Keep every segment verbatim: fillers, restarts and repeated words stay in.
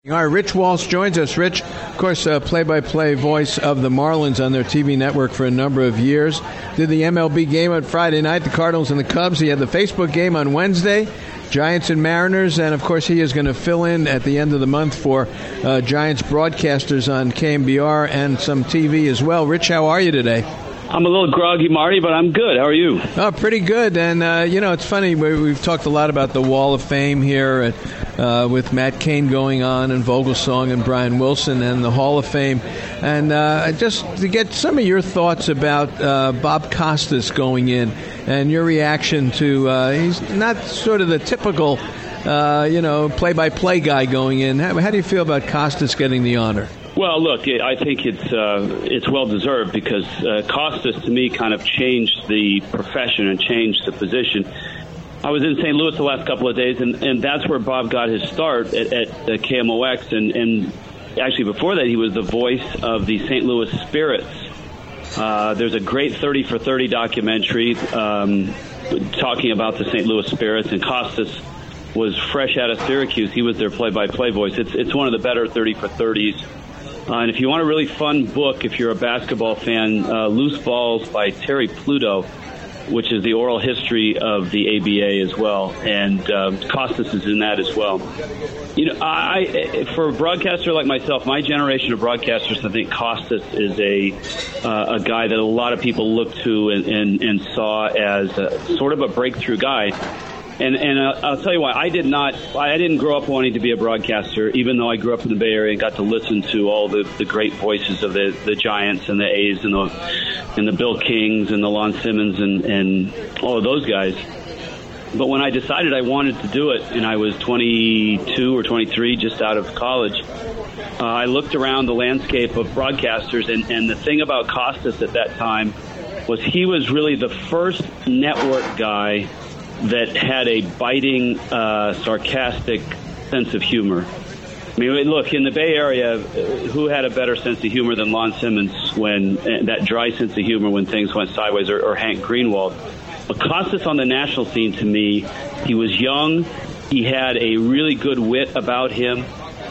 All right, Rich Walsh joins us. Rich, of course, uh, play-by-play voice of the Marlins on their T V network for a number of years. Did the M L B game on Friday night, the Cardinals and the Cubs. He had the Facebook game on Wednesday, Giants and Mariners. And, of course, he is going to fill in at the end of the month for uh, Giants broadcasters on K M B R and some T V as well. Rich, how are you today? I'm a little groggy, Marty, but I'm good. How are you? Oh, pretty good. And, uh, you know, it's funny. We've talked a lot about the Wall of Fame here at, uh, with Matt Cain going on and Vogelsong and Brian Wilson and the Hall of Fame. And uh, just to get some of your thoughts about uh, Bob Costas going in and your reaction to uh, he's not sort of the typical, uh, you know, play-by-play guy going in. How, how do you feel about Costas getting the honor? Well, look, I think it's uh, it's well deserved because uh, Costas to me kind of changed the profession and changed the position. I was in Saint Louis the last couple of days, and, and that's where Bob got his start at, at, at K M O X. And, and actually, before that, he was the voice of the Saint Louis Spirits. Uh, there's a great thirty for thirty documentary um, talking about the Saint Louis Spirits, and Costas was fresh out of Syracuse. He was their play-by-play voice. It's it's one of the better thirty for thirties. Uh, and if you want a really fun book, if you're a basketball fan, uh, Loose Balls by Terry Pluto, which is the oral history of the A B A as well. And uh, Costas is in that as well. You know, I, for a broadcaster like myself, my generation of broadcasters, I think Costas is a uh, a guy that a lot of people look to and, and, and saw as a, sort of a breakthrough guy. And and uh, I'll tell you why. I did not. I didn't grow up wanting to be a broadcaster, even though I grew up in the Bay Area and got to listen to all the, the great voices of the, the Giants and the A's and the and the Bill Kings and the Lon Simmons and, and all of those guys. But when I decided I wanted to do it, and I was twenty-two or twenty-three, just out of college, uh, I looked around the landscape of broadcasters, and, and the thing about Costas at that time was he was really the first network guy that had a biting, uh, sarcastic sense of humor. I mean, look, in the Bay Area, who had a better sense of humor than Lon Simmons when that dry sense of humor when things went sideways, or, or Hank Greenwald? But Costas on the national scene, to me, he was young. He had a really good wit about him.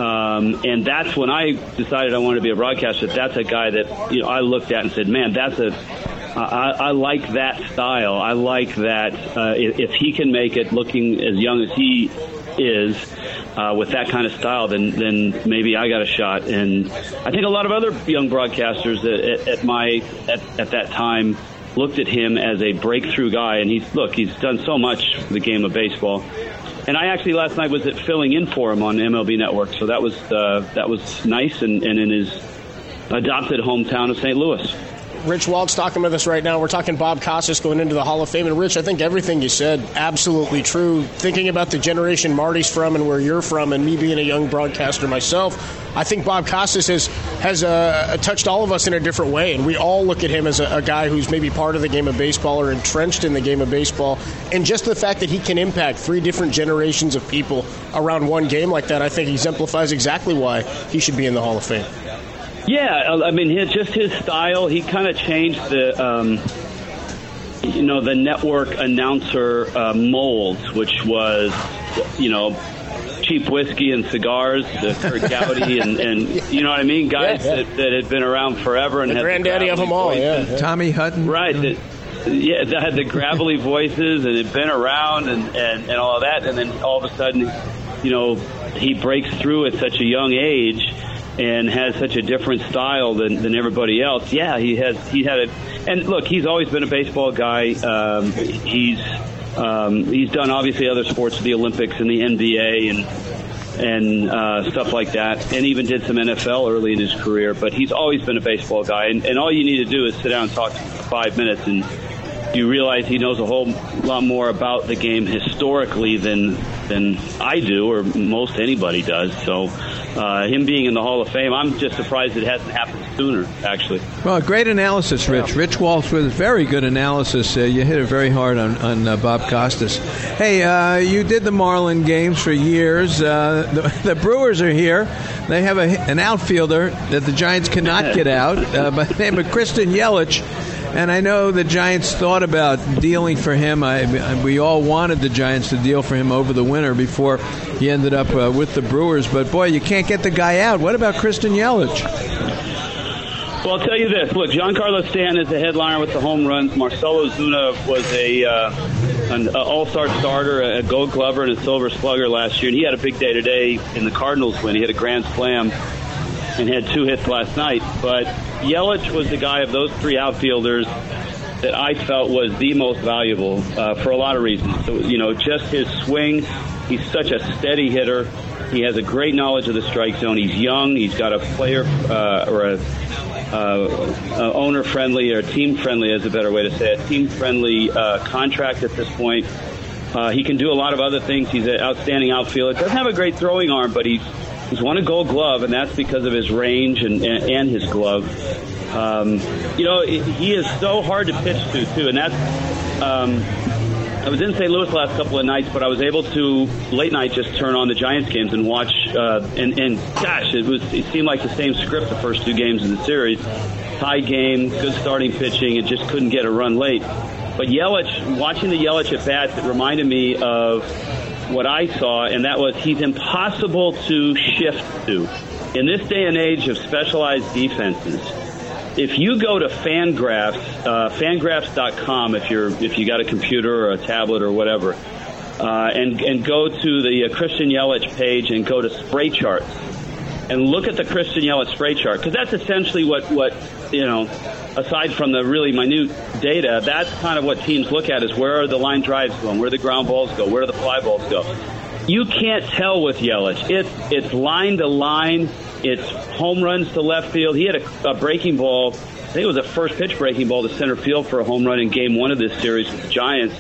Um, and that's when I decided I wanted to be a broadcaster. That's a guy that, you know, I looked at and said, man, that's a I, I like that style. I like that uh, if, if he can make it looking as young as he is uh, with that kind of style, then then maybe I got a shot. And I think a lot of other young broadcasters at, at my at, at that time looked at him as a breakthrough guy. And he's look, he's done so much for the game of baseball. And I actually last night was at filling in for him on M L B Network, so that was uh, that was nice, and, and in his adopted hometown of Saint Louis. Rich Walsh talking with us right now. We're talking Bob Costas going into the Hall of Fame. And, Rich, I think everything you said, absolutely true. Thinking about the generation Marty's from and where you're from, and me being a young broadcaster myself, I think Bob Costas has, has uh, touched all of us in a different way. And we all look at him as a, a guy who's maybe part of the game of baseball or entrenched in the game of baseball. And just the fact that he can impact three different generations of people around one game like that, I think exemplifies exactly why he should be in the Hall of Fame. Yeah, I mean, his, just his style, he kind of changed the, um, you know, the network announcer uh, mold, which was, you know, cheap whiskey and cigars, uh, Kurt Gowdy, and, and you know what I mean, guys yeah, yeah. That, that had been around forever and the had granddaddy the of them all, yeah, yeah. Tommy Hutton, right? That, yeah, that had the gravelly voices and had been around and, and, and all of that, and then all of a sudden, you know, he breaks through at such a young age and has such a different style than, than everybody else. Yeah, he has. He had a, and look, he's always been a baseball guy. Um, he's um, he's done obviously other sports, the Olympics and the N B A and and uh, stuff like that, and even did some N F L early in his career. But he's always been a baseball guy, and, and all you need to do is sit down and talk to him for five minutes, and you realize he knows a whole lot more about the game historically than than I do, or most anybody does. So. Uh, him being in the Hall of Fame, I'm just surprised it hasn't happened sooner, actually. Well, great analysis, Rich. Yeah. Rich Walsh with very good analysis. Uh, you hit it very hard on, on uh, Bob Costas. Hey, uh, you did the Marlin games for years. Uh, the, the Brewers are here. They have a, an outfielder that the Giants cannot get out uh, by the name of Kristen Yelich. And I know the Giants thought about dealing for him. I, we all wanted the Giants to deal for him over the winter before he ended up uh, with the Brewers. But, boy, you can't get the guy out. What about Christian Yelich? Well, I'll tell you this. Look, Giancarlo Stanton is the headliner with the home runs. Marcell Ozuna was a uh, an all-star starter, a gold glover, and a silver slugger last year. And he had a big day today in the Cardinals win. He had a grand slam and had two hits last night. But Yelich was the guy of those three outfielders that I felt was the most valuable uh, for a lot of reasons. So, you know, just his swing. He's such a steady hitter. He has a great knowledge of the strike zone. He's young. He's got a player uh, or a uh, uh, owner-friendly or team-friendly, is a better way to say it, team-friendly uh, contract at this point. Uh, he can do a lot of other things. He's an outstanding outfielder. Doesn't have a great throwing arm, but he's He's won a Gold Glove, and that's because of his range and, and, and his glove. Um, you know, it, he is so hard to pitch to, too, and that's um, – I was in Saint Louis the last couple of nights, but I was able to, late night, just turn on the Giants games and watch, uh, and, and gosh, it was it seemed like the same script the first two games in the series. Tie game, good starting pitching, and just couldn't get a run late. But Yelich, watching the Yelich at-bats, it reminded me of what I saw, and that was he's impossible to shift to. In this day and age of specialized defenses, if you go to Fangraphs, uh, Fangraphs dot com, if you're if you got a computer or a tablet or whatever, uh, and and go to the uh, Christian Yelich page and go to spray charts, and look at the Christian Yelich spray chart, because that's essentially what what you know. Aside from the really minute data, that's kind of what teams look at, is where are the line drives going, where the ground balls go, where do the fly balls go. You can't tell with Yelich. It's it's line to line. It's home runs to left field. He had a, a breaking ball. I think it was a first pitch breaking ball to center field for a home run in game one of this series with the Giants.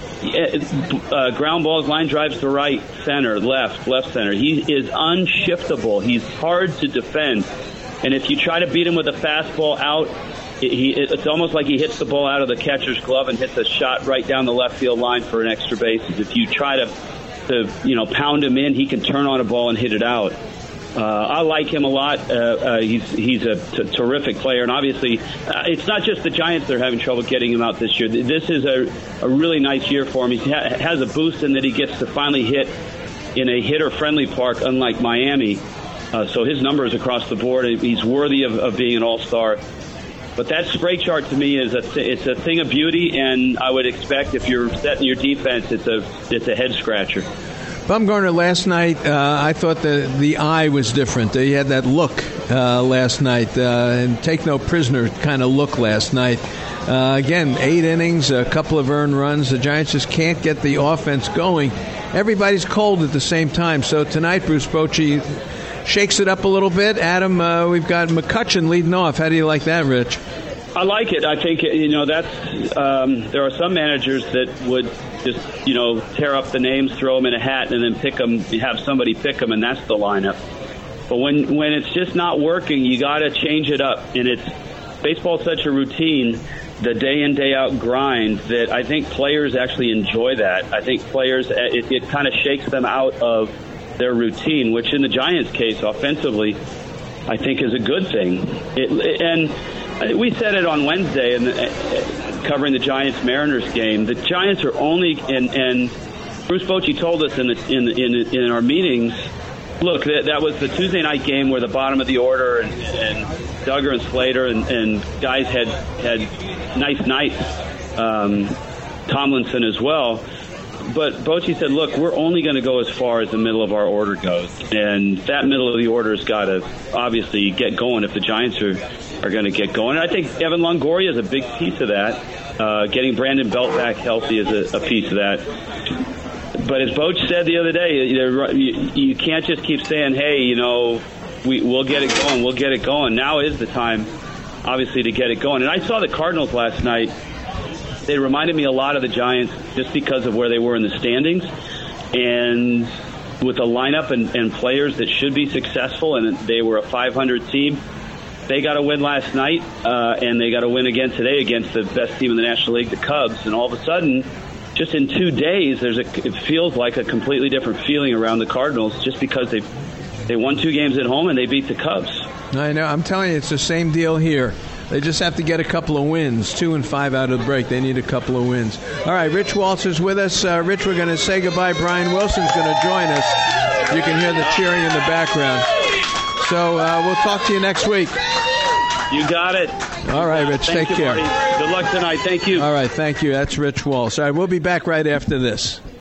Uh, ground balls, line drives to right, center, left, left center. He is unshiftable. He's hard to defend. And if you try to beat him with a fastball out, He, it's almost like he hits the ball out of the catcher's glove and hits a shot right down the left field line for an extra base. If you try to, to you know, pound him in, he can turn on a ball and hit it out. Uh, I like him a lot. Uh, uh, he's he's a t- terrific player, and obviously, uh, it's not just the Giants that are having trouble getting him out this year. This is a, a really nice year for him. He ha- has a boost in that he gets to finally hit in a hitter-friendly park, unlike Miami. Uh, so his numbers across the board, he's worthy of, of being an all-star. But that spray chart to me is a th- it's a thing of beauty, and I would expect if you're setting your defense, it's a it's a head scratcher. Bumgarner last night, uh, I thought the the eye was different. He had that look uh, last night, uh, and take no prisoner kind of look last night. Uh, again, eight innings, a couple of earned runs. The Giants just can't get the offense going. Everybody's cold at the same time. So tonight, Bruce Bochy shakes it up a little bit. Adam, uh, we've got McCutchen leading off. How do you like that, Rich? I like it. I think, you know, that's um, there are some managers that would just, you know, tear up the names, throw them in a hat, and then pick them, have somebody pick them, and that's the lineup. But when when it's just not working, you got to change it up. And it's baseball's such a routine, the day in, day out grind, that I think players actually enjoy that. I think players, it, it kind of shakes them out of their routine, which in the Giants' case, offensively, I think is a good thing. It, and we said it on Wednesday in the, uh, covering the Giants-Mariners game. The Giants are only, and, and Bruce Bochy told us in the, in, in in our meetings, look, that, that was the Tuesday night game where the bottom of the order and, and Duggar and Slater and, and guys had had nice nights, um, Tomlinson as well. But Bochy said, look, we're only going to go as far as the middle of our order goes. And that middle of the order has got to obviously get going if the Giants are, are going to get going. And I think Evan Longoria is a big piece of that. Uh, getting Brandon Belt back healthy is a, a piece of that. But as Boch said the other day, you, you can't just keep saying, hey, you know, we, we'll get it going, we'll get it going. Now is the time, obviously, to get it going. And I saw the Cardinals last night. They reminded me a lot of the Giants just because of where they were in the standings. And with a lineup and, and players that should be successful, and they were a five hundred team, they got a win last night, uh, and they got a win again today against the best team in the National League, the Cubs. And all of a sudden, just in two days, there's a, it feels like a completely different feeling around the Cardinals just because they they won two games at home and they beat the Cubs. I know. I'm telling you, it's the same deal here. They just have to get a couple of wins, two and five out of the break. They need a couple of wins. All right, Rich Walters with us. Uh, Rich, we're going to say goodbye. Brian Wilson's going to join us. You can hear the cheering in the background. So uh, we'll talk to you next week. You got it. All right, Rich. Thank take you, care. Marty. Good luck tonight. Thank you. All right, thank you. That's Rich Walsh. All right, we'll be back right after this.